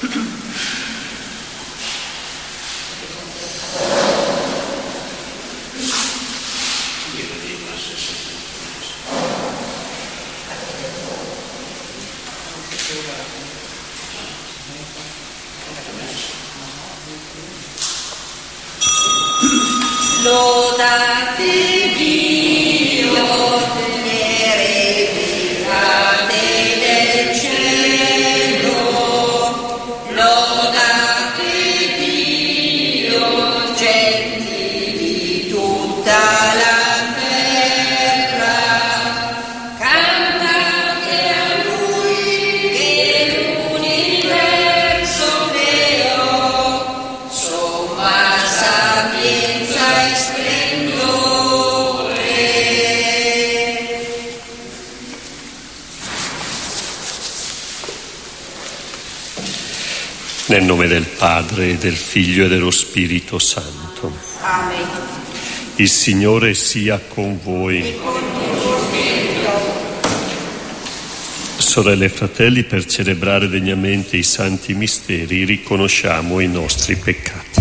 Lodate Dio, tenere beate del cielo, lodate Dio, genti di tutta la terra, cantate a Lui che l'universo creò, somma sapienza e splendore. Nel nome del Padre, del Figlio e dello Spirito Santo. Amen. Il Signore sia con voi. Sorelle e fratelli, per celebrare degnamente i santi misteri riconosciamo i nostri peccati.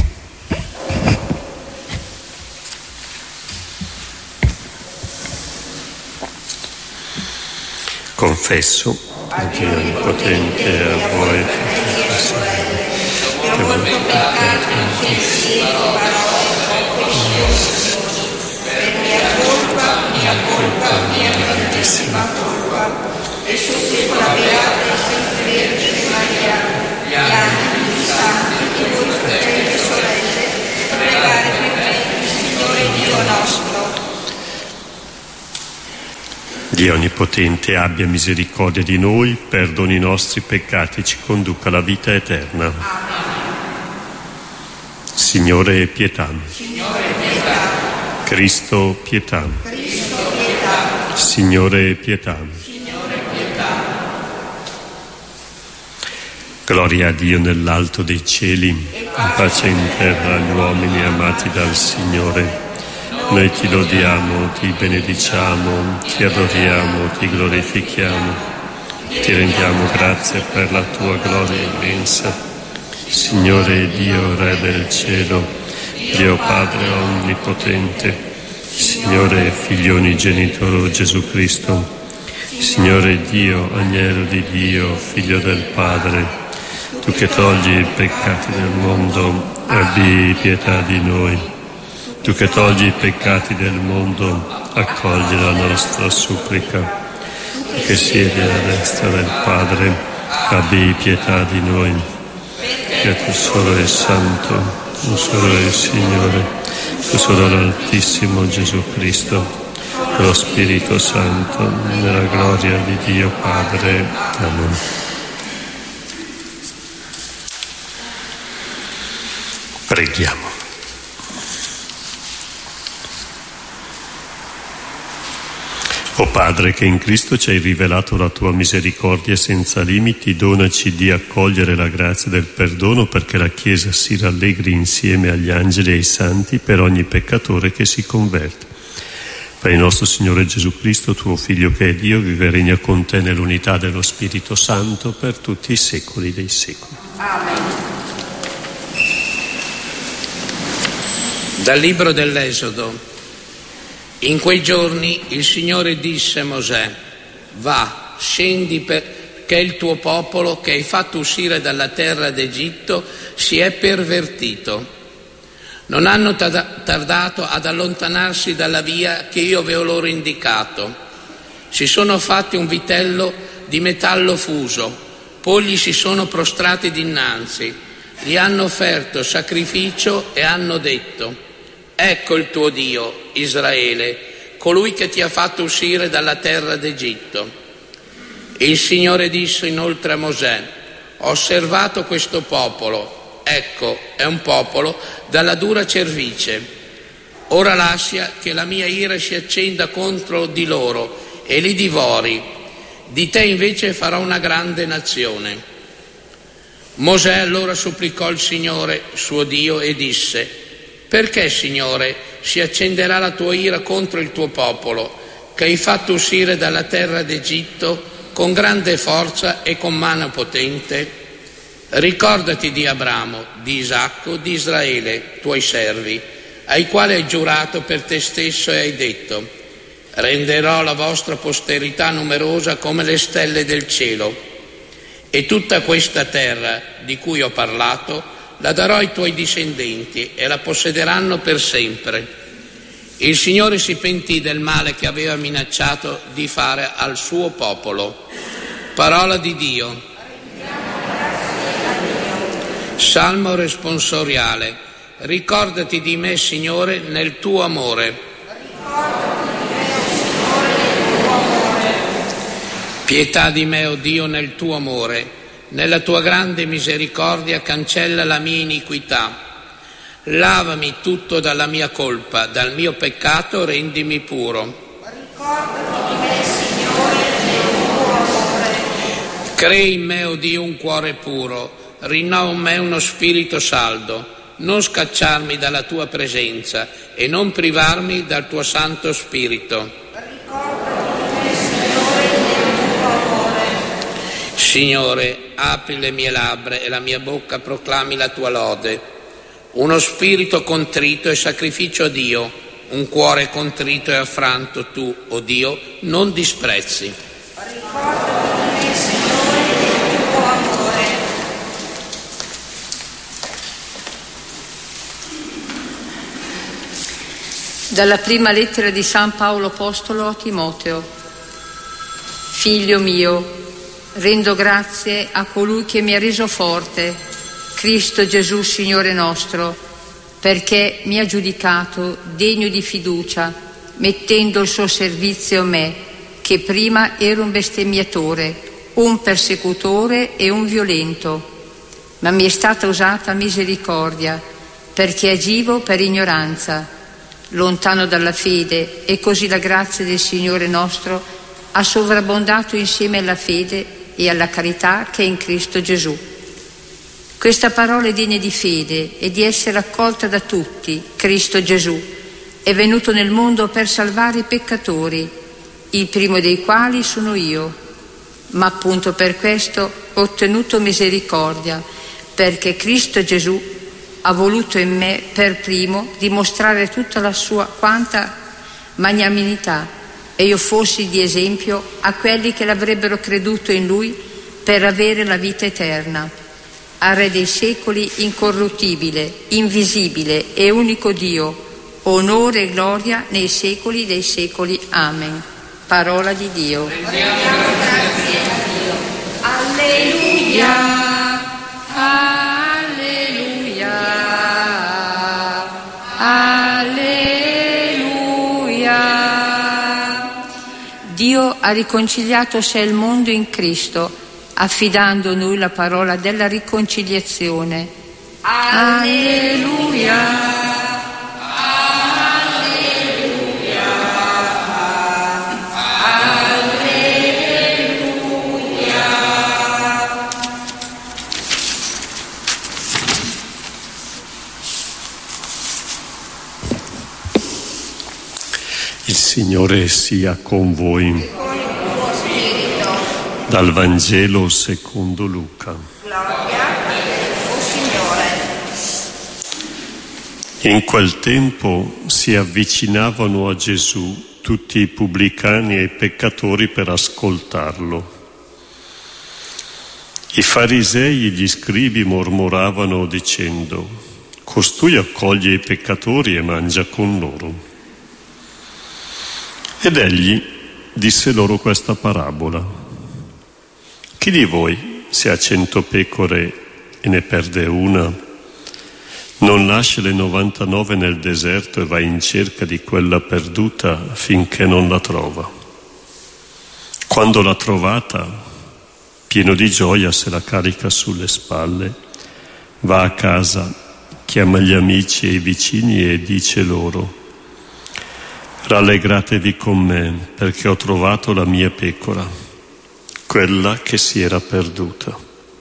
Confesso a Dio Onnipotente e a voi che voi peccate mia grandissima colpa, e supplico la Beata Santa Vergine Maria, gli angeli, i santi, e voi fratelli e sorelle, pregare per me il Signore Dio nostro. Dio Onnipotente abbia misericordia di noi, perdoni i nostri peccati e ci conduca alla vita eterna. Amen. Signore, pietà. Signore, pietà. Cristo, pietà. Cristo, pietà. Signore, pietà. Signore, pietà. Gloria a Dio nell'alto dei cieli, pace in terra agli uomini amati dal Signore. Noi ti lodiamo, ti benediciamo, ti adoriamo, ti glorifichiamo, ti rendiamo grazie per la tua gloria immensa. Signore Dio, Re del cielo, Dio Padre Onnipotente, Signore Figlio Unigenito Gesù Cristo, Signore Dio, Agnello di Dio, Figlio del Padre, tu che togli i peccati del mondo, abbi pietà di noi. Tu che togli i peccati del mondo, accogli la nostra supplica. Tu che siedi alla destra del Padre, abbi pietà di noi. Perché tu solo è santo, tu solo è il Signore, tu solo l'Altissimo Gesù Cristo, con lo Spirito Santo, nella gloria di Dio Padre. Amen. Preghiamo. O Padre, che in Cristo ci hai rivelato la tua misericordia senza limiti, donaci di accogliere la grazia del perdono perché la Chiesa si rallegri insieme agli angeli e ai santi per ogni peccatore che si converte. Per il nostro Signore Gesù Cristo, tuo Figlio che è Dio, vive e regna con te nell'unità dello Spirito Santo per tutti i secoli dei secoli. Amen. Dal libro dell'Esodo. In quei giorni il Signore disse a Mosè: va, scendi perché il tuo popolo che hai fatto uscire dalla terra d'Egitto si è pervertito. Non hanno tardato ad allontanarsi dalla via che io avevo loro indicato. Si sono fatti un vitello di metallo fuso, poi gli si sono prostrati dinanzi, gli hanno offerto sacrificio e hanno detto: ecco il tuo Dio, Israele, colui che ti ha fatto uscire dalla terra d'Egitto. E il Signore disse inoltre a Mosè: ho osservato questo popolo, ecco, è un popolo dalla dura cervice. Ora lascia che la mia ira si accenda contro di loro e li divori. Di te invece farò una grande nazione. Mosè allora supplicò il Signore, suo Dio, e disse: perché, Signore, si accenderà la tua ira contro il tuo popolo, che hai fatto uscire dalla terra d'Egitto con grande forza e con mano potente? Ricordati di Abramo, di Isacco, di Israele, tuoi servi, ai quali hai giurato per te stesso e hai detto: renderò la vostra posterità numerosa come le stelle del cielo. E tutta questa terra di cui ho parlato la darò ai tuoi discendenti e la possederanno per sempre. Il Signore si pentì del male che aveva minacciato di fare al suo popolo. Parola di Dio. Salmo responsoriale. Ricordati di me, Signore, nel tuo amore. Pietà di me, o Dio, nel tuo amore. Nella tua grande misericordia cancella la mia iniquità. Lavami tutto dalla mia colpa, dal mio peccato rendimi puro. Ricordati di me, Signore, nel tuo amore. Crei in me, o Dio, un cuore puro. Rinnova in me uno spirito saldo, non scacciarmi dalla tua presenza e non privarmi dal tuo Santo Spirito. Ricordati di me, Signore, nel tuo amore. Signore, apri le mie labbra e la mia bocca proclami la tua lode. Uno spirito contrito e sacrificio a Dio, un cuore contrito e affranto tu, o Dio, non disprezzi. Ricordati di me, Signore, nel tuo amore. Dalla prima lettera di San Paolo Apostolo a Timoteo. Figlio mio, rendo grazie a colui che mi ha reso forte, Cristo Gesù Signore nostro, perché mi ha giudicato degno di fiducia, mettendo il suo servizio a me, che prima ero un bestemmiatore, un persecutore e un violento, ma mi è stata usata misericordia, perché agivo per ignoranza, lontano dalla fede, e così la grazia del Signore nostro ha sovrabbondato insieme alla fede e alla carità che è in Cristo Gesù. Questa parola è degna di fede e di essere accolta da tutti. Cristo Gesù è venuto nel mondo per salvare i peccatori, il primo dei quali sono io, ma appunto per questo ho ottenuto misericordia, perché Cristo Gesù ha voluto in me per primo dimostrare tutta la sua quanta magnanimità, e io fossi di esempio a quelli che l'avrebbero creduto in lui per avere la vita eterna. Al Re dei secoli, incorruttibile, invisibile e unico Dio, onore e gloria nei secoli dei secoli. Amen. Parola di Dio. Rendiamo grazie a Dio. Alleluia. Dio ha riconciliato sé il mondo in Cristo, affidando a noi la parola della riconciliazione. Alleluia. Il Signore sia con voi. Con il tuo spirito. Dal Vangelo secondo Luca. Gloria a te, o Signore. In quel tempo si avvicinavano a Gesù tutti i pubblicani e i peccatori per ascoltarlo. I farisei e gli scribi mormoravano dicendo: costui accoglie i peccatori e mangia con loro. Ed egli disse loro questa parabola: chi di voi, se ha 100 pecore e ne perde una, non lascia le 99 nel deserto e va in cerca di quella perduta finché non la trova? Quando l'ha trovata, pieno di gioia se la carica sulle spalle, va a casa, chiama gli amici e i vicini e dice loro: rallegratevi con me, perché ho trovato la mia pecora, quella che si era perduta.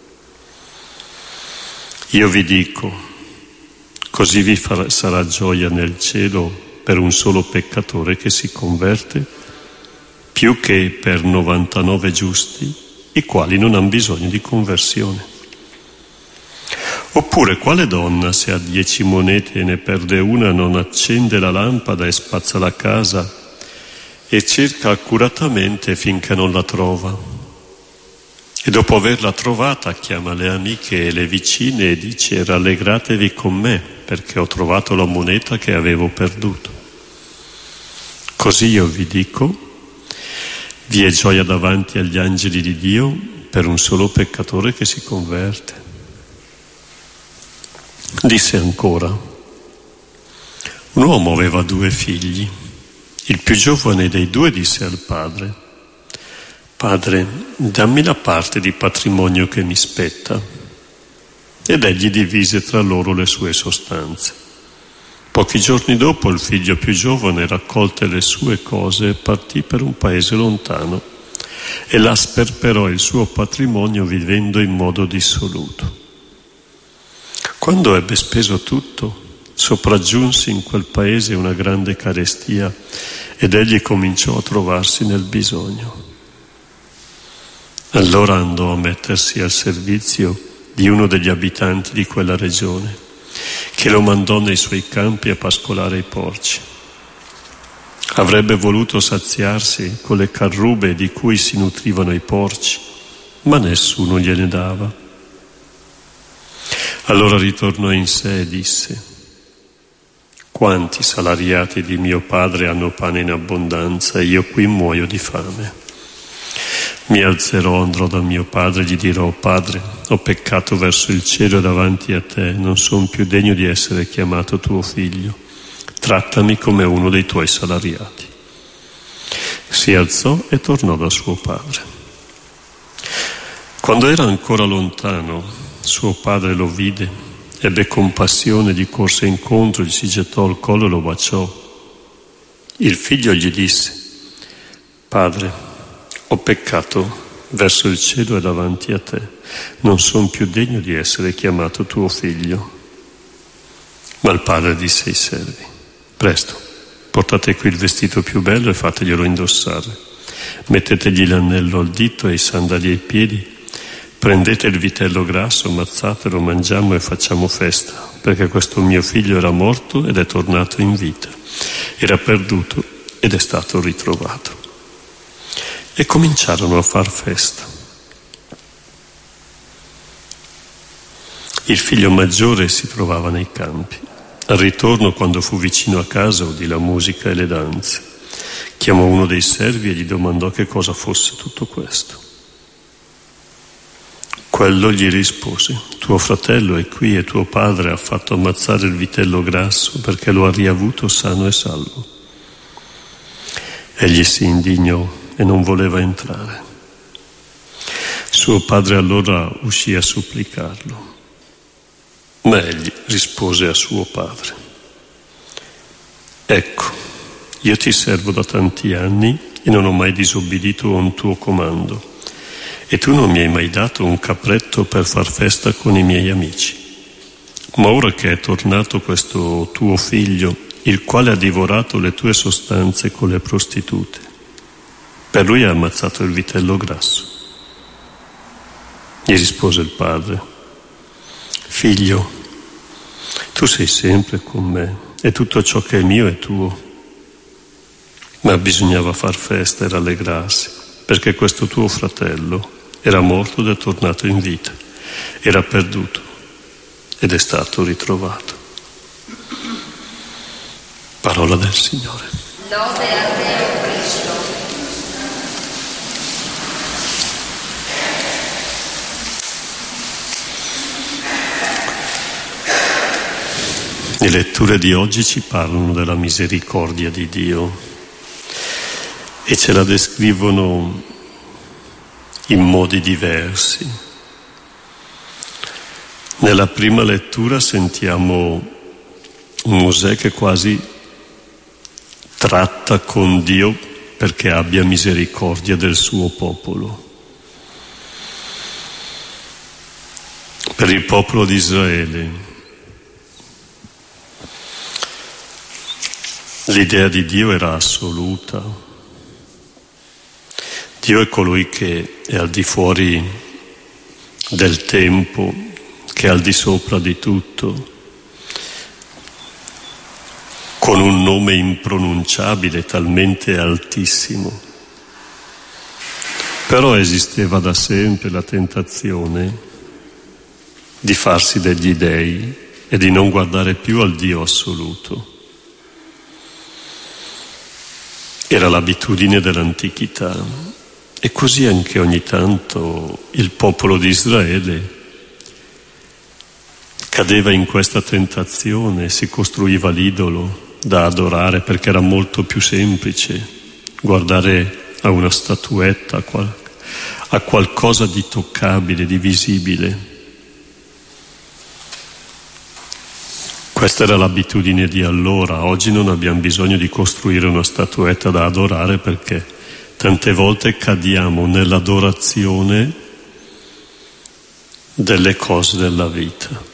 Io vi dico, così vi sarà gioia nel cielo per un solo peccatore che si converte, più che per 99 giusti, i quali non hanno bisogno di conversione. Oppure quale donna, se ha 10 monete e ne perde una, non accende la lampada e spazza la casa e cerca accuratamente finché non la trova? E dopo averla trovata chiama le amiche e le vicine e dice: rallegratevi con me perché ho trovato la moneta che avevo perduto. Così io vi dico, vi è gioia davanti agli angeli di Dio per un solo peccatore che si converte. Disse ancora: un uomo aveva 2 figli. Il più giovane dei 2 disse al padre: Padre, dammi la parte di patrimonio che mi spetta. Ed egli divise tra loro le sue sostanze. Pochi giorni dopo il figlio più giovane raccolte le sue cose e partì per un paese lontano e là sperperò il suo patrimonio vivendo in modo dissoluto. Quando ebbe speso tutto, sopraggiunse in quel paese una grande carestia ed egli cominciò a trovarsi nel bisogno. Allora andò a mettersi al servizio di uno degli abitanti di quella regione, che lo mandò nei suoi campi a pascolare i porci. Avrebbe voluto saziarsi con le carrube di cui si nutrivano i porci, ma nessuno gliene dava. Allora ritornò in sé e disse: quanti salariati di mio padre hanno pane in abbondanza e io qui muoio di fame. Mi alzerò, andrò da mio padre e gli dirò: Padre, ho peccato verso il cielo e davanti a te, non sono più degno di essere chiamato tuo figlio. Trattami come uno dei tuoi salariati. Si alzò e tornò da suo padre. Quando era ancora lontano, suo padre lo vide, ebbe compassione, gli corse incontro, gli si gettò al collo e lo baciò. Il figlio gli disse: Padre, ho peccato verso il cielo e davanti a te, non sono più degno di essere chiamato tuo figlio. Ma il padre disse ai servi: presto, portate qui il vestito più bello e fateglielo indossare, mettetegli l'anello al dito e i sandali ai piedi, prendete il vitello grasso, ammazzatelo, mangiamo e facciamo festa, perché questo mio figlio era morto ed è tornato in vita, era perduto ed è stato ritrovato. E cominciarono a far festa. Il figlio maggiore si trovava nei campi. Al ritorno, quando fu vicino a casa, udì la musica e le danze. Chiamò uno dei servi e gli domandò che cosa fosse tutto questo. Quello gli rispose: tuo fratello è qui e tuo padre ha fatto ammazzare il vitello grasso perché lo ha riavuto sano e salvo. Egli si indignò e non voleva entrare. Suo padre allora uscì a supplicarlo, ma egli rispose a suo padre: ecco, io ti servo da tanti anni e non ho mai disobbedito a un tuo comando, e tu non mi hai mai dato un capretto per far festa con i miei amici. Ma ora che è tornato questo tuo figlio, il quale ha divorato le tue sostanze con le prostitute, per lui ha ammazzato il vitello grasso. Gli rispose il padre: figlio, tu sei sempre con me e tutto ciò che è mio è tuo. Ma bisognava far festa e rallegrarsi, perché questo tuo fratello era morto ed è tornato in vita, era perduto ed è stato ritrovato. Parola del Signore. Lode a te, o Cristo. Le letture di oggi ci parlano della misericordia di Dio e ce la descrivono in modi diversi. Nella prima lettura sentiamo Mosè che quasi tratta con Dio perché abbia misericordia del suo popolo. Per il popolo di Israele l'idea di Dio era assoluta. Dio è colui che è al di fuori del tempo, che è al di sopra di tutto, con un nome impronunciabile, talmente altissimo. Però esisteva da sempre la tentazione di farsi degli dei e di non guardare più al Dio assoluto. Era l'abitudine dell'antichità e così anche ogni tanto il popolo di Israele cadeva in questa tentazione, si costruiva l'idolo da adorare perché era molto più semplice guardare a una statuetta, a qualcosa di toccabile, di visibile. Questa era l'abitudine di allora. Oggi non abbiamo bisogno di costruire una statuetta da adorare perché tante volte cadiamo nell'adorazione delle cose della vita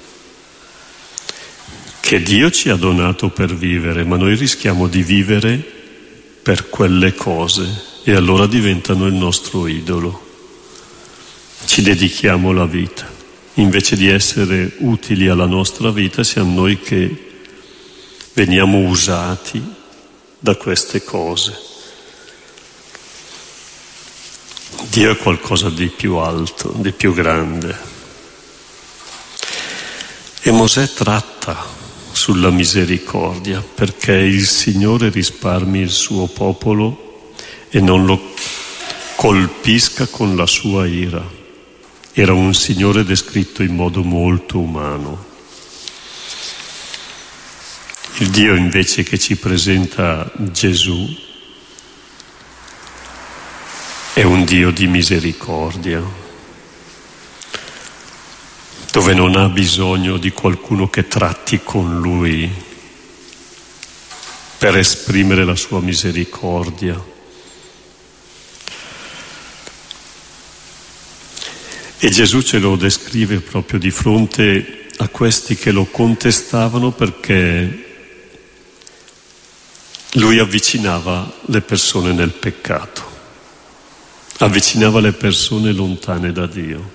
che Dio ci ha donato per vivere, ma noi rischiamo di vivere per quelle cose e allora diventano il nostro idolo. Ci dedichiamo la vita. Invece di essere utili alla nostra vita, siamo noi che veniamo usati da queste cose. Dio è qualcosa di più alto, di più grande. E Mosè tratta sulla misericordia perché il Signore risparmi il suo popolo e non lo colpisca con la sua ira. Era un Signore descritto in modo molto umano. Il Dio invece che ci presenta Gesù è un Dio di misericordia, dove non ha bisogno di qualcuno che tratti con Lui per esprimere la sua misericordia. E Gesù ce lo descrive proprio di fronte a questi che lo contestavano perché Lui avvicinava le persone nel peccato, avvicinava le persone lontane da Dio.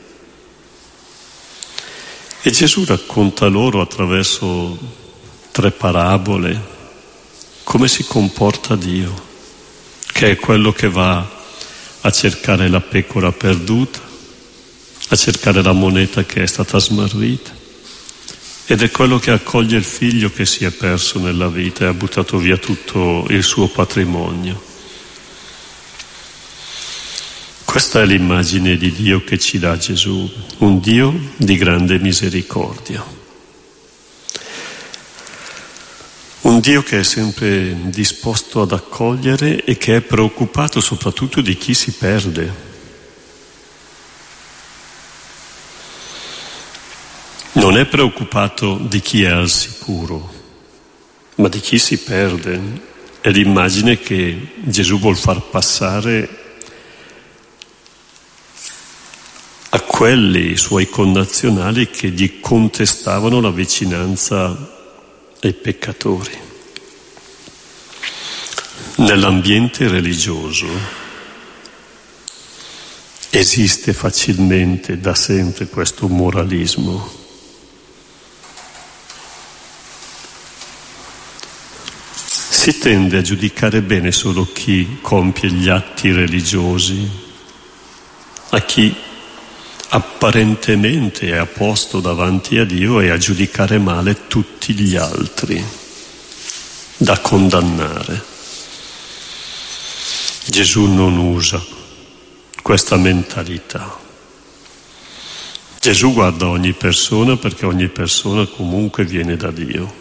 E Gesù racconta loro attraverso 3 parabole come si comporta Dio, che è quello che va a cercare la pecora perduta, a cercare la moneta che è stata smarrita, ed è quello che accoglie il figlio che si è perso nella vita e ha buttato via tutto il suo patrimonio. Questa è l'immagine di Dio che ci dà Gesù, un Dio di grande misericordia. Un Dio che è sempre disposto ad accogliere e che è preoccupato soprattutto di chi si perde. Non è preoccupato di chi è al sicuro, ma di chi si perde. È l'immagine che Gesù vuol far passare a quelli suoi connazionali che gli contestavano la vicinanza ai peccatori. Nell'ambiente religioso esiste facilmente da sempre questo moralismo. Si tende a giudicare bene solo chi compie gli atti religiosi, a chi apparentemente è a posto davanti a Dio e a giudicare male tutti gli altri, da condannare. Gesù non usa questa mentalità. Gesù guarda ogni persona perché ogni persona comunque viene da Dio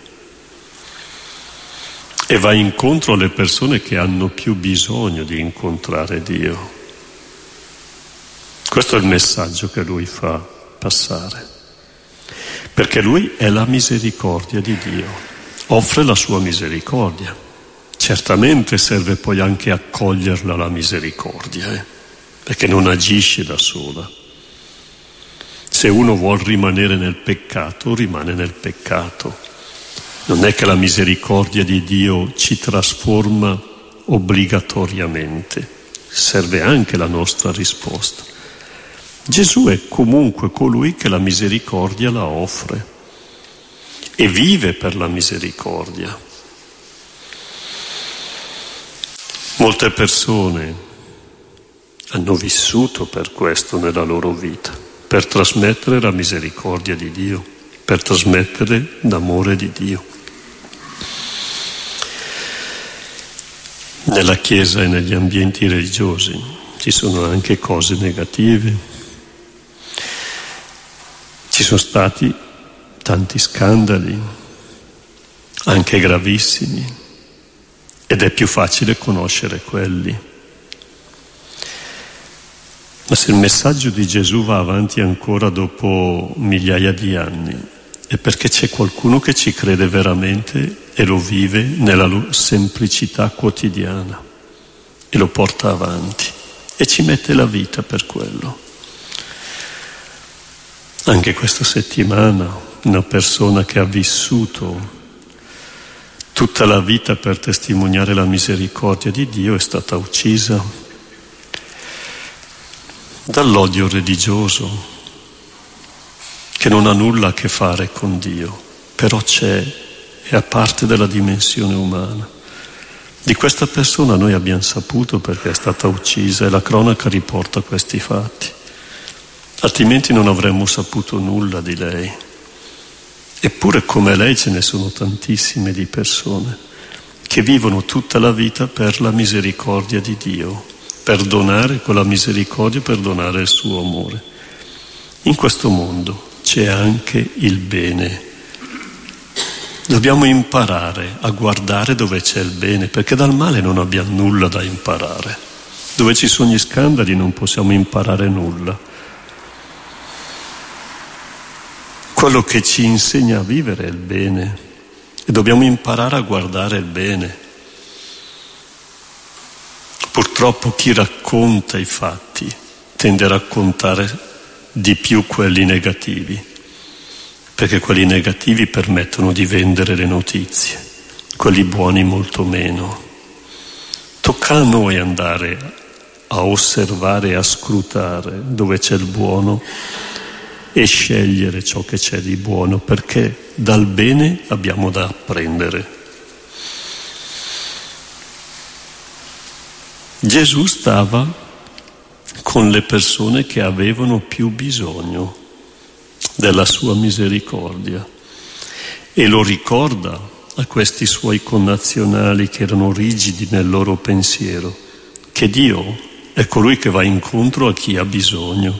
e va incontro alle persone che hanno più bisogno di incontrare Dio. Questo è il messaggio che Lui fa passare, perché Lui è la misericordia di Dio, offre la sua misericordia. Certamente serve poi anche accoglierla la misericordia, perché non agisce da sola. Se uno vuol rimanere nel peccato, rimane nel peccato. Non è che la misericordia di Dio ci trasforma obbligatoriamente, serve anche la nostra risposta. Gesù è comunque colui che la misericordia la offre e vive per la misericordia. Molte persone hanno vissuto per questo nella loro vita, per trasmettere la misericordia di Dio, per trasmettere l'amore di Dio. Nella Chiesa e negli ambienti religiosi ci sono anche cose negative. Ci sono stati tanti scandali, anche gravissimi, ed è più facile conoscere quelli. Ma se il messaggio di Gesù va avanti ancora dopo migliaia di anni, è perché c'è qualcuno che ci crede veramente e lo vive nella semplicità quotidiana e lo porta avanti e ci mette la vita per quello. Anche questa settimana una persona che ha vissuto tutta la vita per testimoniare la misericordia di Dio è stata uccisa dall'odio religioso che non ha nulla a che fare con Dio, però c'è, è a parte della dimensione umana. Di questa persona noi abbiamo saputo perché è stata uccisa e la cronaca riporta questi fatti, altrimenti non avremmo saputo nulla di lei. Eppure come lei ce ne sono tantissime di persone che vivono tutta la vita per la misericordia di Dio, per donare con la misericordia, per donare il suo amore. In questo mondo c'è anche il bene. Dobbiamo imparare a guardare dove c'è il bene, perché dal male non abbiamo nulla da imparare. Dove ci sono gli scandali non possiamo imparare nulla. Quello che ci insegna a vivere è il bene e dobbiamo imparare a guardare il bene. Purtroppo chi racconta i fatti tende a raccontare di più quelli negativi, perché quelli negativi permettono di vendere le notizie, quelli buoni molto meno. Tocca a noi andare a osservare e a scrutare dove c'è il buono e scegliere ciò che c'è di buono, perché dal bene abbiamo da apprendere. Gesù stava con le persone che avevano più bisogno della sua misericordia e lo ricorda a questi suoi connazionali che erano rigidi nel loro pensiero, che Dio è colui che va incontro a chi ha bisogno,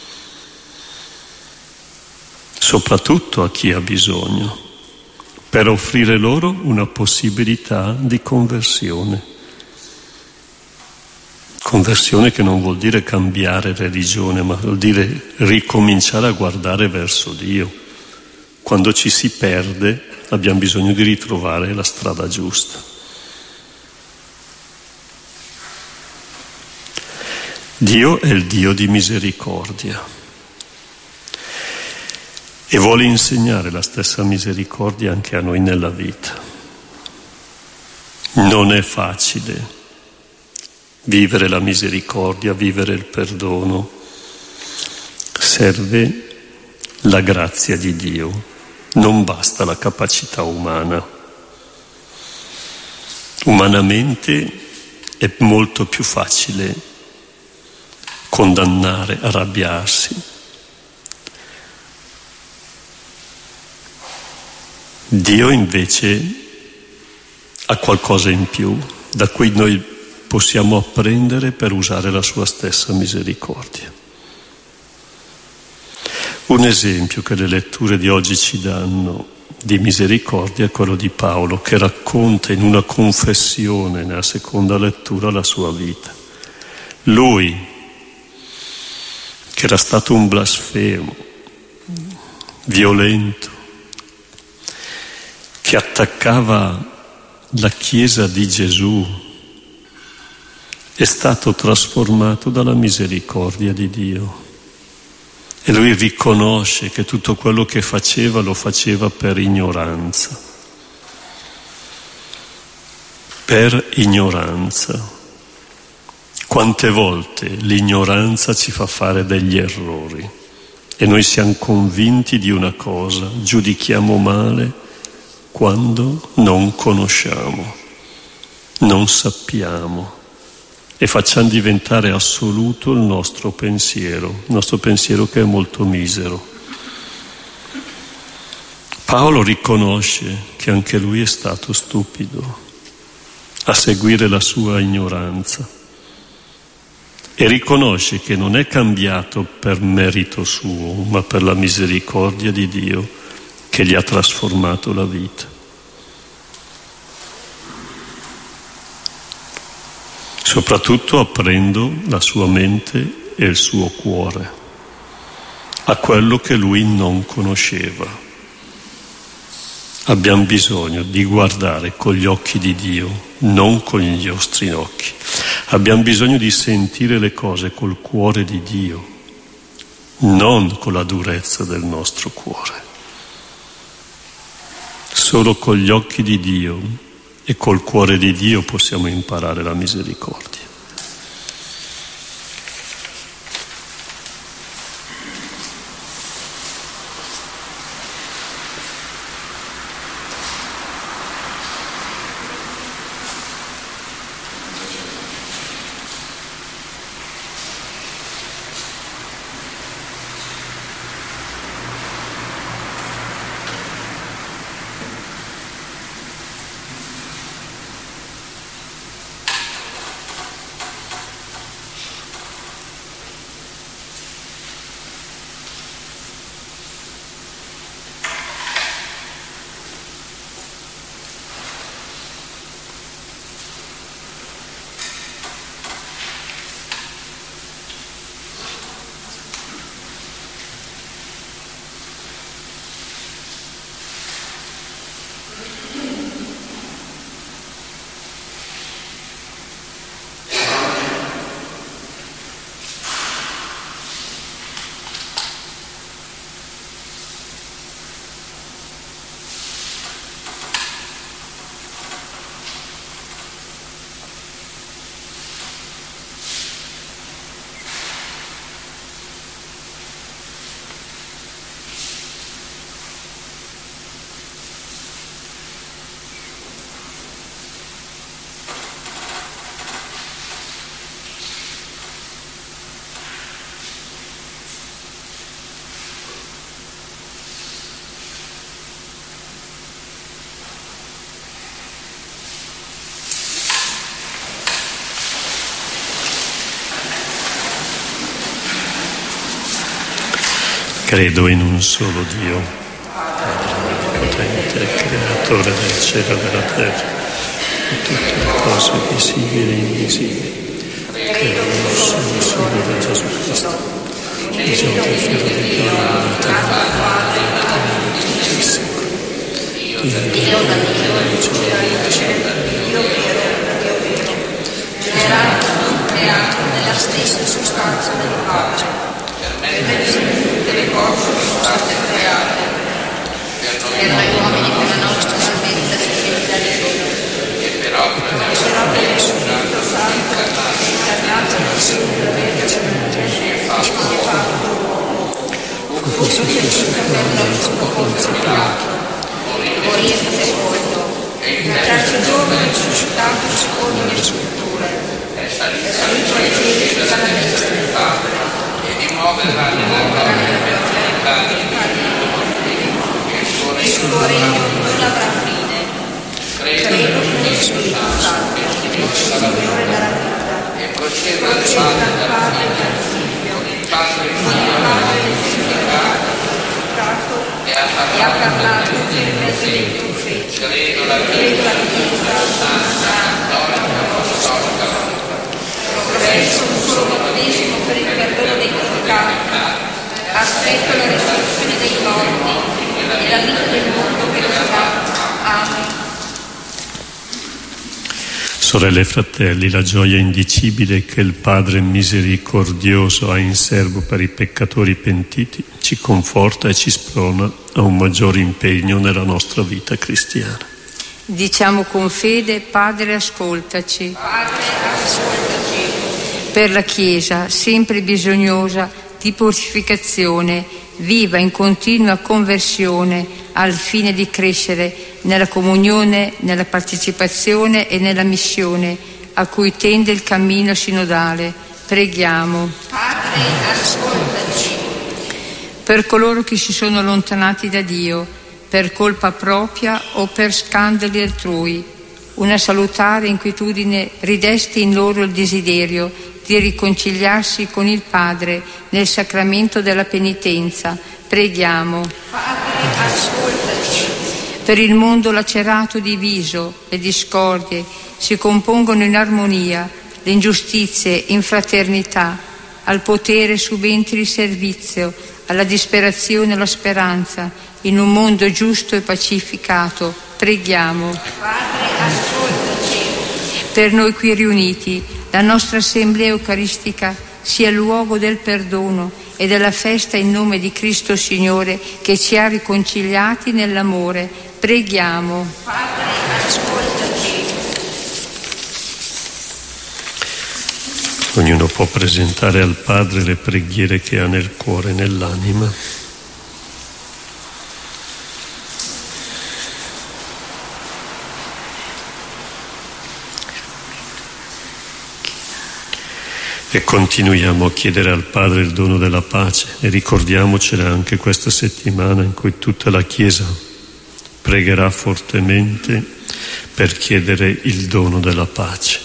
soprattutto a chi ha bisogno, per offrire loro una possibilità di conversione. Conversione che non vuol dire cambiare religione, ma vuol dire ricominciare a guardare verso Dio. Quando ci si perde abbiamo bisogno di ritrovare la strada giusta. Dio è il Dio di misericordia e vuole insegnare la stessa misericordia anche a noi nella vita. Non è facile vivere la misericordia, vivere il perdono. Serve la grazia di Dio, non basta la capacità umana. Umanamente è molto più facile condannare, arrabbiarsi. Dio invece ha qualcosa in più da cui noi possiamo apprendere per usare la sua stessa misericordia. Un esempio che le letture di oggi ci danno di misericordia è quello di Paolo, che racconta in una confessione nella seconda lettura la sua vita. Lui, che era stato un blasfemo, violento, che attaccava la Chiesa di Gesù, è stato trasformato dalla misericordia di Dio. E lui riconosce che tutto quello che faceva lo faceva per ignoranza. Per ignoranza. Quante volte l'ignoranza ci fa fare degli errori e noi siamo convinti di una cosa, giudichiamo male quando non conosciamo, non sappiamo e facciamo diventare assoluto il nostro pensiero che è molto misero. Paolo riconosce che anche lui è stato stupido a seguire la sua ignoranza e riconosce che non è cambiato per merito suo, ma per la misericordia di Dio che gli ha trasformato la vita. Soprattutto aprendo la sua mente e il suo cuore a quello che lui non conosceva. Abbiamo bisogno di guardare con gli occhi di Dio, non con gli nostri occhi. Abbiamo bisogno di sentire le cose col cuore di Dio, non con la durezza del nostro cuore. Solo con gli occhi di Dio e col cuore di Dio possiamo imparare la misericordia. Credo in un solo Dio, Padre potente, creatore del cielo e della terra, di tutte le cose visibili e invisibili. Credo in un solo Signore Gesù Cristo, Gesù del Figlio di Dio, nato dal Padre, di tutti i secoli. Dio da Dio, Dio vero, generato, creato nella stessa sostanza del Padre. Le cose sono state create per noi uomini, per la nostra salvezza seguita di Dio e per opera dello Spirito Santo incarnato nel seno della Vergine si è fatto fu crucifisso per il suo Ponzio Pilato, morì e fu sepolto e il terzo giorno risuscitato secondo le scritture è salito ai cieli dalla destra del Padre e di nuovo verrà nella gloria per l'eternità di Dio. Il suo regno non avrà fine. Credo nel Spirito Santo, il Signore della vita, e procedo dal Padre e dal Figlio, il Padre vivificato e ha parlato per mezzo dei profeti. Credo la Chiesa Santa, cattolica, apostolica, professo un solo battesimo per il perdono dei peccati, aspetto la risurrezione dei morti e la vita del mondo che verrà. Amen. Sorelle e fratelli, la gioia indicibile che il Padre misericordioso ha in serbo per i peccatori pentiti ci conforta e ci sprona a un maggiore impegno nella nostra vita cristiana. Diciamo con fede: Padre, ascoltaci. Padre, ascoltaci. per la Chiesa, sempre bisognosa di purificazione, viva in continua conversione, al fine di crescere nella comunione, nella partecipazione e nella missione a cui tende il cammino sinodale. Preghiamo. Padre, ascoltaci. Per coloro che si sono allontanati da Dio, per colpa propria o per scandali altrui, una salutare inquietudine ridesti in loro il desiderio di riconciliarsi con il Padre nel sacramento della penitenza. Preghiamo. Padre, ascoltaci. Per il mondo lacerato, diviso, le discordie si compongono in armonia, le ingiustizie in fraternità, al potere subentri il servizio, alla disperazione la speranza, in un mondo giusto e pacificato. Preghiamo. Padre, ascoltaci. Per noi qui riuniti, la nostra assemblea eucaristica sia luogo del perdono e della festa in nome di Cristo Signore, che ci ha riconciliati nell'amore. Preghiamo. Padre, ascoltaci. Ognuno può presentare al Padre le preghiere che ha nel cuore e nell'anima. E continuiamo a chiedere al Padre il dono della pace e ricordiamocela anche questa settimana in cui tutta la Chiesa pregherà fortemente per chiedere il dono della pace.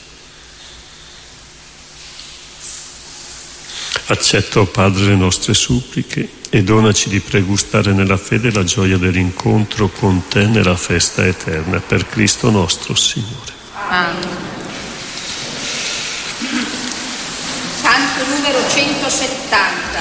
Accetta, o Padre, le nostre suppliche e donaci di pregustare nella fede la gioia dell'incontro con Te nella festa eterna, per Cristo nostro Signore. Amen. Canto numero 170.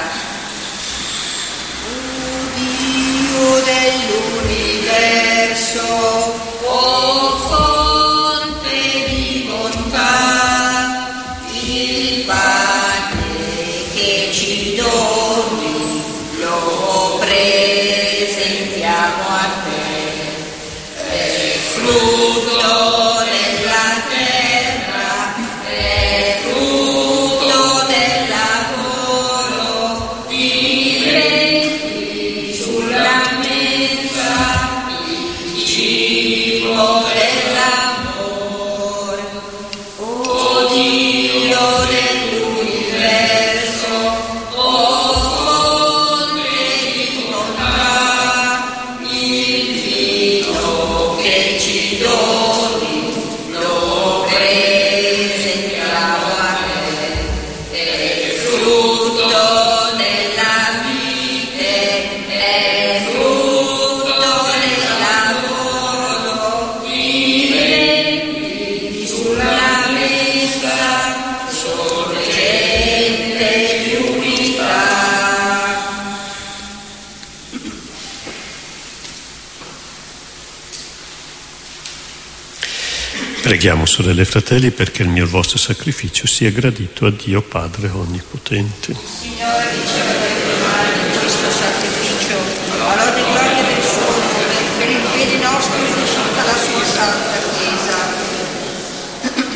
O Dio dell'universo, o fonte di bontà, il pane che ci doni lo presentiamo a te, è frutto della terra, è frutto del lavoro, diventi sulla mensa il cibo dell'amore. O Dio dell'universo, o fonte di bontà, il vino che ci doni lo presentiamo a te, è frutto della vite, è frutto del lavoro, diventi sulla messa sorgente di unità. Preghiamo, sorelle e fratelli, perché il mio e il vostro sacrificio sia gradito a Dio Padre Onnipotente. Signore, riceva dalle mani questo sacrificio, alla lode e gloria del suo nome, per il bene nostro e di tutta la sua santa Chiesa.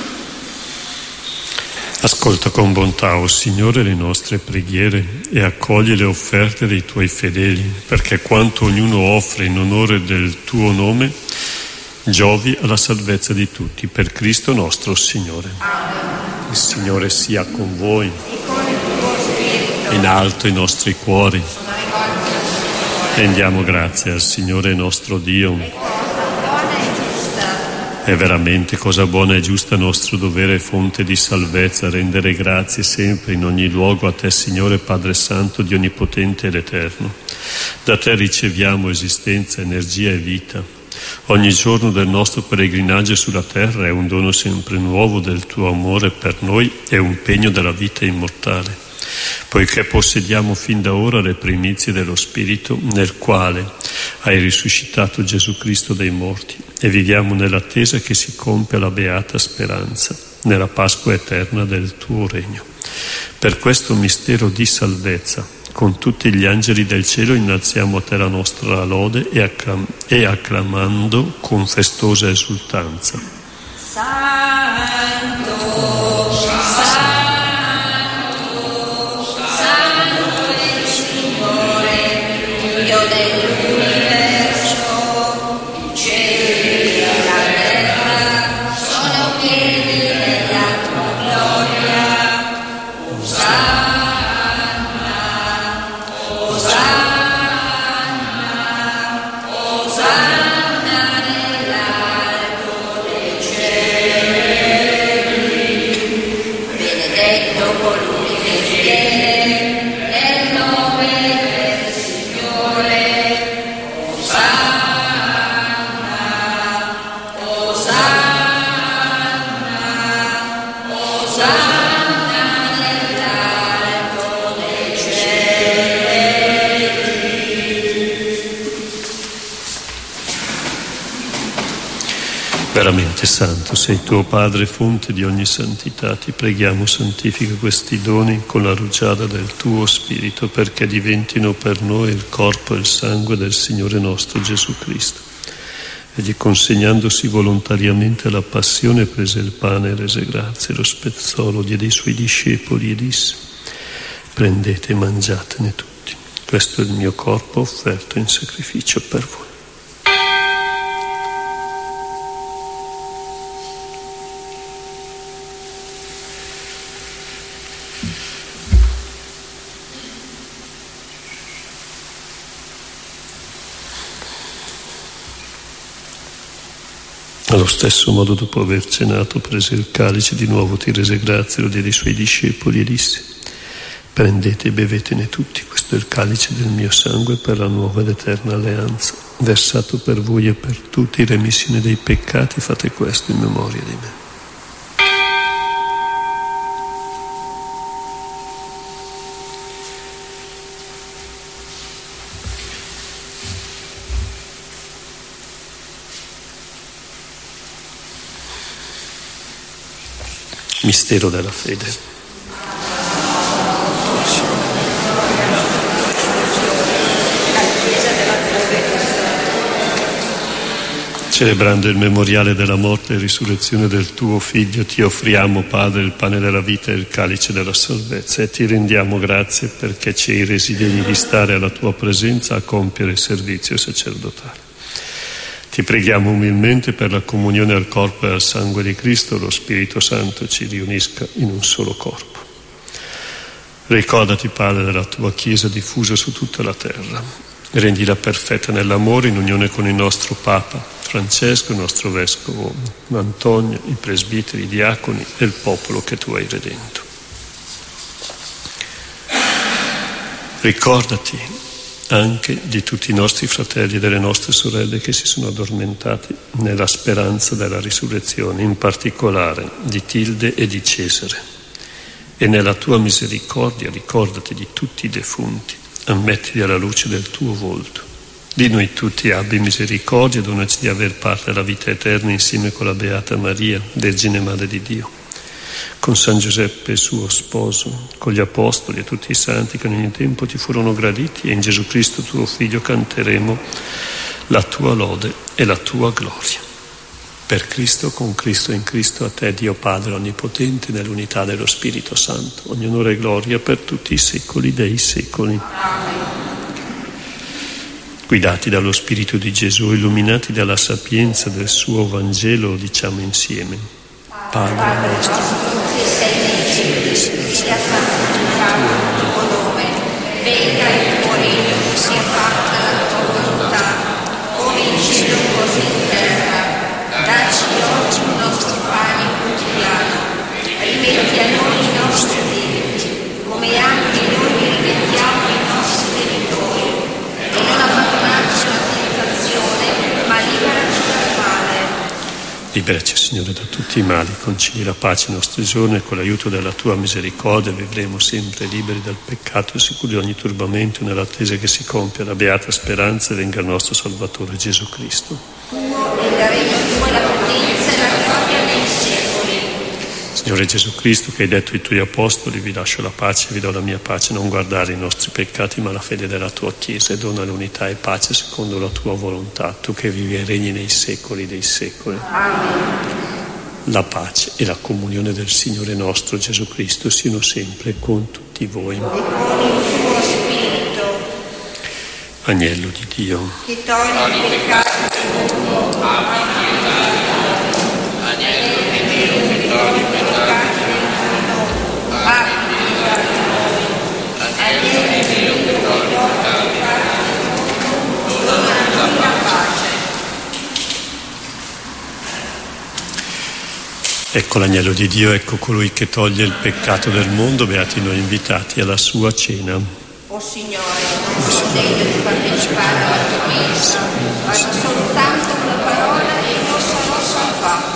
Ascolta con bontà, o Signore, le nostre preghiere e accogli le offerte dei Tuoi fedeli, perché quanto ognuno offre in onore del Tuo nome giovi alla salvezza di tutti, per Cristo nostro Signore. Amen. Il Signore sia con voi, E con il tuo spirito, in alto i nostri cuori. sono rivolti al Signore. Rendiamo grazie al Signore nostro Dio. Cosa buona e giusta. È veramente cosa buona e giusta, nostro dovere e fonte di salvezza, rendere grazie sempre in ogni luogo a Te, Signore Padre Santo, Dio Onnipotente ed Eterno. Da Te riceviamo esistenza, energia e vita. Ogni giorno del nostro peregrinaggio sulla terra è un dono sempre nuovo del Tuo amore per noi e un pegno della vita immortale, poiché possediamo fin da ora le primizie dello Spirito, nel quale hai risuscitato Gesù Cristo dai morti, e viviamo nell'attesa che si compia la beata speranza, nella Pasqua eterna del Tuo regno. Per questo mistero di salvezza, con tutti gli angeli del cielo innalziamo a Te la nostra lode e acclamando con festosa esultanza. Santo, Santo, veramente santo sei tuo Padre, fonte di ogni santità. Ti preghiamo, santifica questi doni con la rugiada del tuo Spirito, perché diventino per noi il corpo e il sangue del Signore nostro Gesù Cristo. Egli, consegnandosi volontariamente alla passione, prese il pane e rese grazie, lo spezzò, lo diede ai suoi discepoli e disse: prendete e mangiatene tutti, questo è il mio corpo offerto in sacrificio per voi. Allo stesso modo, dopo aver cenato, prese il calice, di nuovo ti rese grazie, lo diede ai suoi discepoli e disse: prendete e bevetene tutti, questo è il calice del mio sangue per la nuova ed eterna alleanza, versato per voi e per tutti in remissione dei peccati. Fate questo in memoria di me. Mistero della fede. Celebrando il memoriale della morte e risurrezione del tuo Figlio, ti offriamo, Padre, il pane della vita e il calice della salvezza, e ti rendiamo grazie perché ci hai resi degni di stare alla tua presenza a compiere il servizio sacerdotale. Ti preghiamo umilmente per la comunione al corpo e al sangue di Cristo, lo Spirito Santo ci riunisca in un solo corpo. Ricordati, Padre, della tua Chiesa diffusa su tutta la terra. Rendila perfetta nell'amore, in unione con il nostro Papa Francesco, il nostro Vescovo Antonio, i presbiteri, i diaconi e il popolo che tu hai redento. Ricordati anche di tutti i nostri fratelli e delle nostre sorelle che si sono addormentati nella speranza della risurrezione, in particolare di Tilde e di Cesare. E nella tua misericordia ricordati di tutti i defunti, ammettili alla luce del tuo volto. Di noi tutti abbi misericordia, donaci di aver parte alla vita eterna insieme con la Beata Maria, Vergine Madre di Dio, con San Giuseppe suo sposo, con gli Apostoli e tutti i santi che in ogni tempo ti furono graditi, e in Gesù Cristo tuo Figlio canteremo la tua lode e la tua gloria. Per Cristo, con Cristo e in Cristo, a te Dio Padre Onnipotente, nell'unità dello Spirito Santo, ogni onore e gloria per tutti i secoli dei secoli. Guidati dallo Spirito di Gesù, illuminati dalla sapienza del suo Vangelo, lo diciamo insieme: Padre nostro, che sei nei cieli, sia santificato il tuo nome, venga il tuo regno, sia fatta la tua volontà, come in cielo così in terra. Dacci oggi il nostro pane quotidiano, rimetti a noi i nostri debiti, come anche noi rimettiamo i nostri debitori, e non abbandonarci alla tentazione, ma liberaci dal male. Liberaci, Signore, da tutti i mali, concedi la pace ai nostri giorni, e con l'aiuto della tua misericordia vivremo sempre liberi dal peccato e sicuri di ogni turbamento, nell'attesa che si compia la beata speranza e venga il nostro Salvatore Gesù Cristo. Tuo è il regno, tua la potenza e la gloria nei secoli. Signore Gesù Cristo, che hai detto ai tuoi apostoli: vi lascio la pace, vi do la mia pace, non guardare i nostri peccati ma la fede della tua Chiesa, e dona l'unità e pace secondo la tua volontà, tu che vivi e regni nei secoli dei secoli. Amen. La pace e la comunione del Signore nostro Gesù Cristo siano sempre con tutti voi. E con il tuo Spirito, Agnello di Dio, che togli il peccato del mondo, abbi pietà. Agnello di Dio, che togli il peccato del mondo, abbi pietà di noi. Agnello di Dio, che togli il peccato del mondo, donaci la pace. ecco l'agnello di Dio, ecco colui che toglie il peccato del mondo. Beati noi invitati alla sua cena. O Signore, non sono degno di partecipare alla tua messa, ma soltanto una parola e io sarò salvato.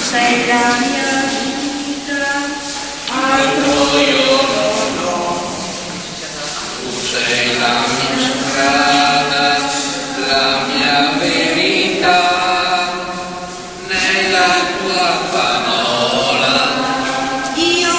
sei la mia vita, altro io non ho. Tu sei la mia strada, la mia verità, nella tua parola Io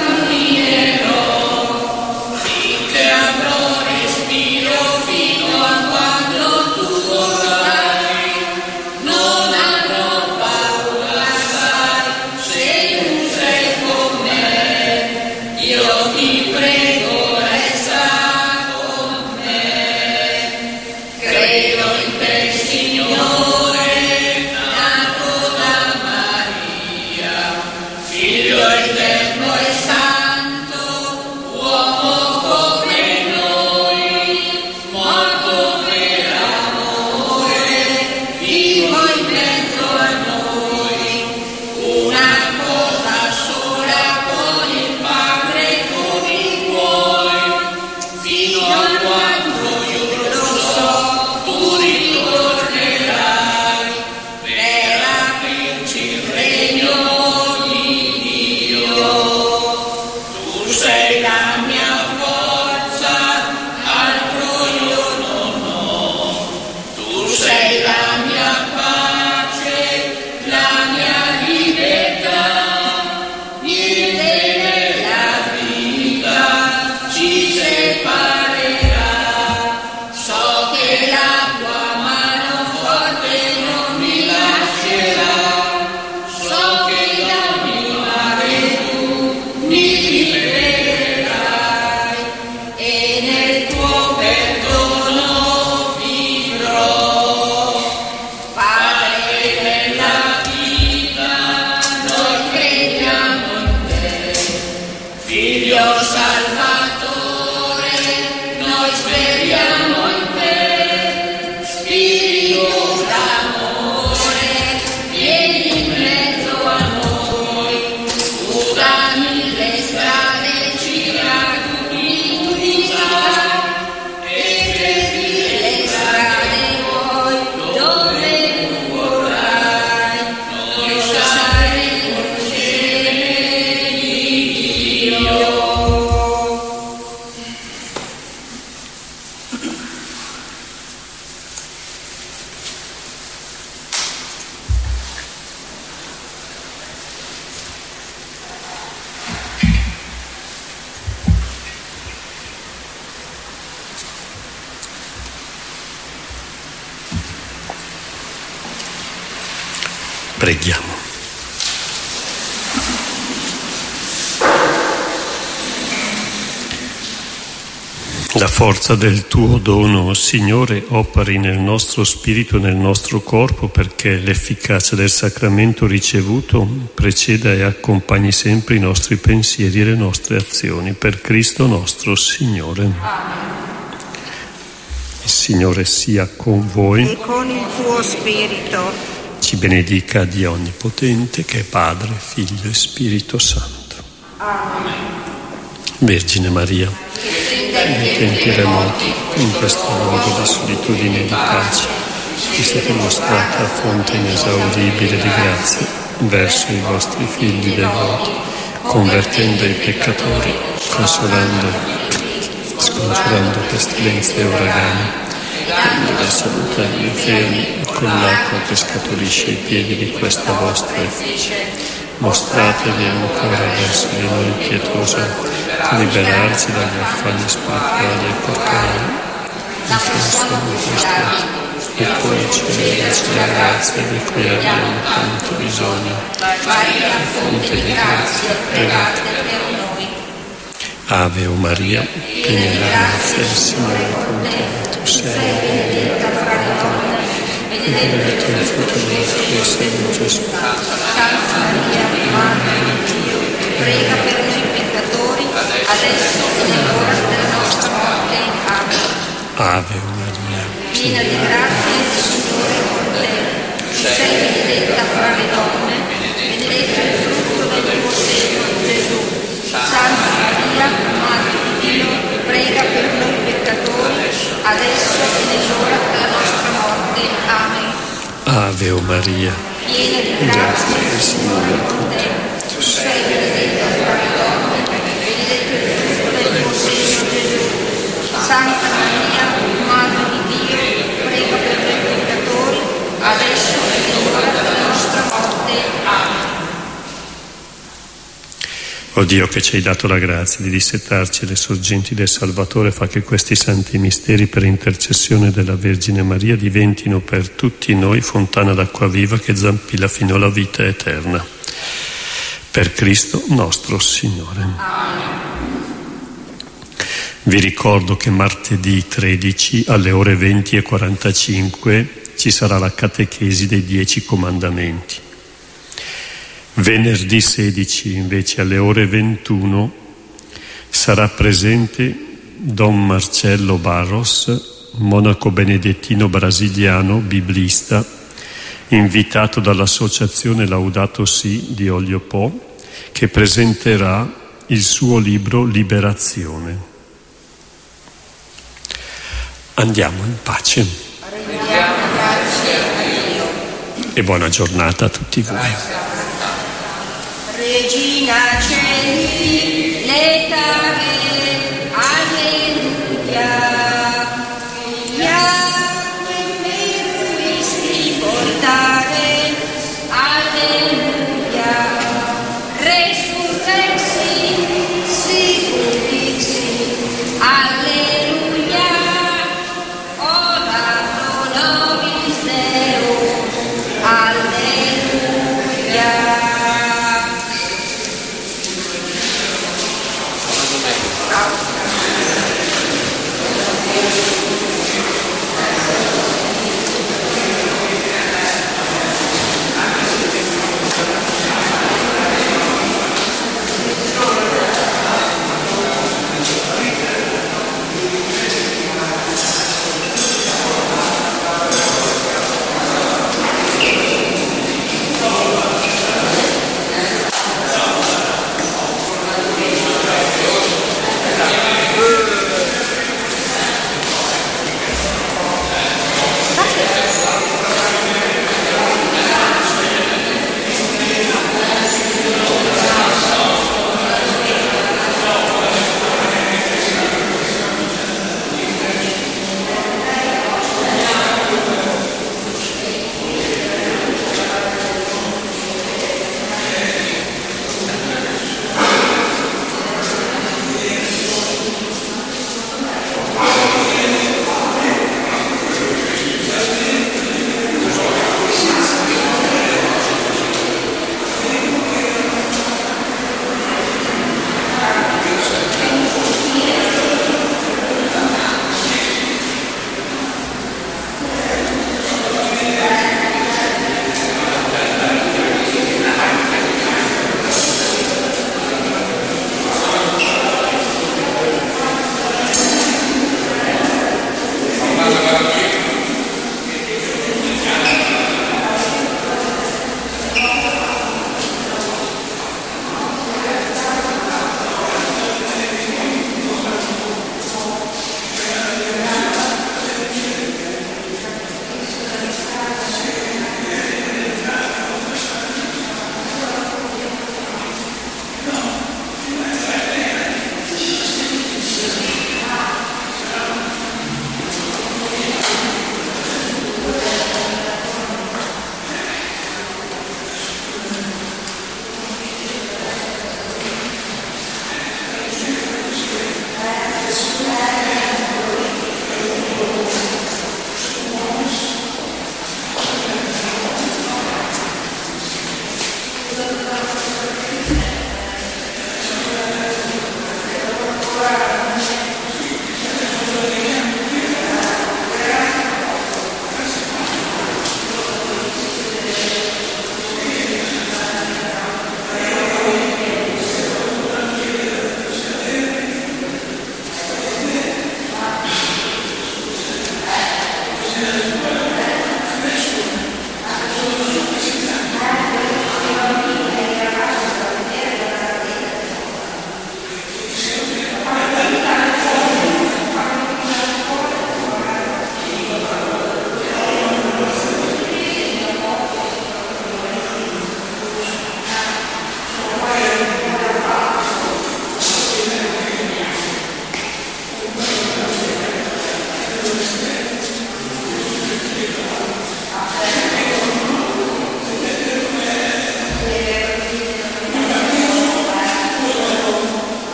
camminerò finché avrò respiro, fino a quando tu vorrai. Non avrò paura, sai, se tu sei con me. Io ti prego, resta con me. Credo in te, Signore, nato da Maria, Figlio eterno e santo, uomo come noi, morto per amore, vivo in mezzo a noi. Una cosa sola con il Padre e con i tuoi, fino a quando io lo so, tu ritornerai per aprirci il regno di Dio. Tu sei la mia forza, altro io non ho. Tu sei la mia pace, la mia libertà. Niente nella vita ci separerà. So che la tua mano forte non mi lascerà. So che da ogni male tu mi libererai e nel tuo perdono vivrò. Padre della vita, noi crediamo in te. Figlio Salvatore, noi speriamo in te. Spirito d'amore, vieni in mezzo a noi. Tu da mille strade ci raduni in unità e per mille strade poi dove tu vorrai. Noi saremo scene di Dio. Preghiamo. La forza del tuo dono, Signore, operi nel nostro spirito e nel nostro corpo, perché l'efficacia del sacramento ricevuto preceda e accompagni sempre i nostri pensieri e le nostre azioni. Per Cristo nostro Signore. Il Signore sia con voi. e con il tuo spirito. Ci benedica Dio Onnipotente, che è Padre, Figlio e Spirito Santo. Vergine Maria, nei tempi remoti, in questo luogo di solitudine e di pace, vi siete mostrata fonte inesauribile di grazia verso i vostri figli devoti, convertendo i peccatori, scongiurando pestilenze e uragani, dando la salute agli infermi con l'acqua che scaturisce ai piedi di questa vostra effigie. Mostratevi ancora verso di noi pietoso, per liberarci dagli affanni spirituali e corporali, perché siamo frustrati e poi ci benedici la grazia di cui abbiamo tanto bisogno. Fonte di grazia, pregate per noi. Ave o Maria, piena di grazia, il Signore è con te. Tu sei benedetta fra le donne, e benedetto il frutto del tuo seno, Gesù. Santa Maria, Madre di Dio, prega per noi peccatori, adesso e nell'ora della nostra morte. Amen. Ave o Maria, Piena di grazia, il Signore è con te. Sei benedetta fra le donne, benedetto il frutto del tuo seno, Gesù. Santa Maria, Madre di Dio, prega per noi peccatori, adesso e nell'ora della nostra morte. Amen. Ave o Maria, piena di grazia, il Signore è con te. Tu sei benedetta fra le donne, benedetto il frutto del tuo seno, Gesù. Santa Maria, Madre di Dio, prega per noi peccatori, adesso e nell'ora della nostra morte. Amen. O Dio, che ci hai dato la grazia di dissetarci le sorgenti del Salvatore, fa che questi santi misteri, per intercessione della Vergine Maria, diventino per tutti noi fontana d'acqua viva che zampilla fino alla vita eterna. Per Cristo nostro Signore. Amen. Vi ricordo che martedì 13 alle ore 20:45 ci sarà la catechesi dei 10 comandamenti. Venerdì 16 invece alle ore 21 sarà presente Don Marcello Barros, monaco benedettino brasiliano, biblista, invitato dall'associazione Laudato Si di Olio Po, che presenterà il suo libro Liberazione. Andiamo in pace. Rendiamo grazie a Dio. E buona giornata a tutti voi. Regina Celi, letare, alleluia. Iacque meruisti portare, alleluia. Resurrexi, sicurixi, alleluia. Ora pro nobis Deo, alleluia.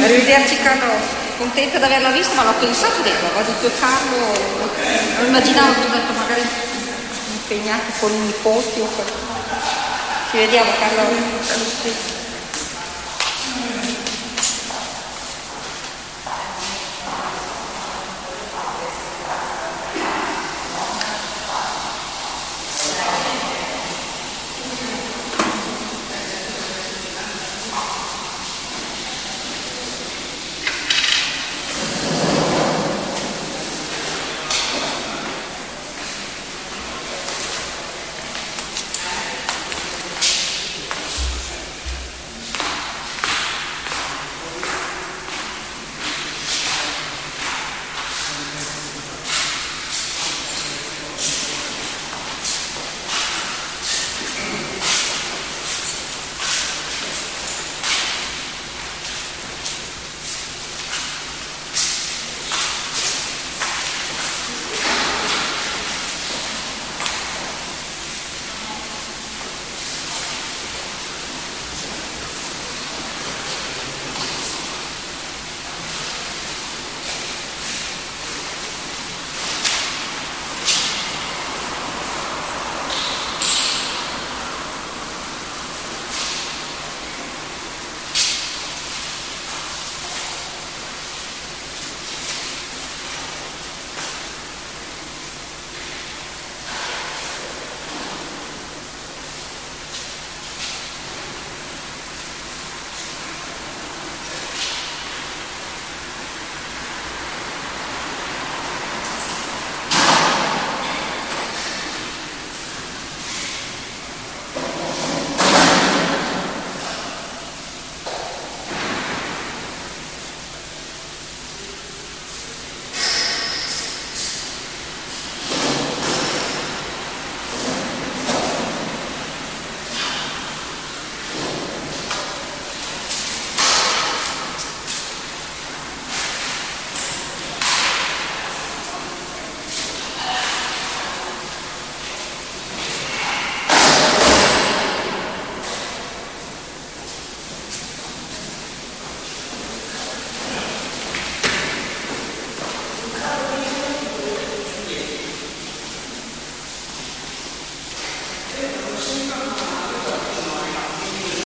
Arrivederci Carlo, contenta di averla vista, ma l'ho pensato, ho detto, vado a Carlo, non immaginavo, ho detto magari impegnato con i nipoti o qualcosa. Ci vediamo Carlo.